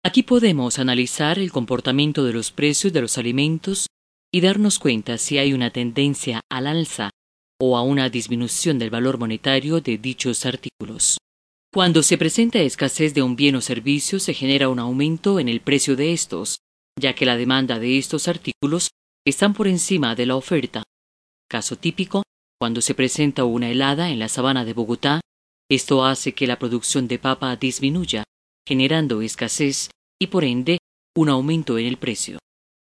Aquí podemos analizar el comportamiento de los precios de los alimentos y darnos cuenta si hay una tendencia al alza o a una disminución del valor monetario de dichos artículos. Cuando se presenta escasez de un bien o servicio, se genera un aumento en el precio de estos, ya que la demanda de estos artículos están por encima de la oferta. Caso típico, cuando se presenta una helada en la sabana de Bogotá, esto hace que la producción de papa disminuya, generando escasez y por ende un aumento en el precio.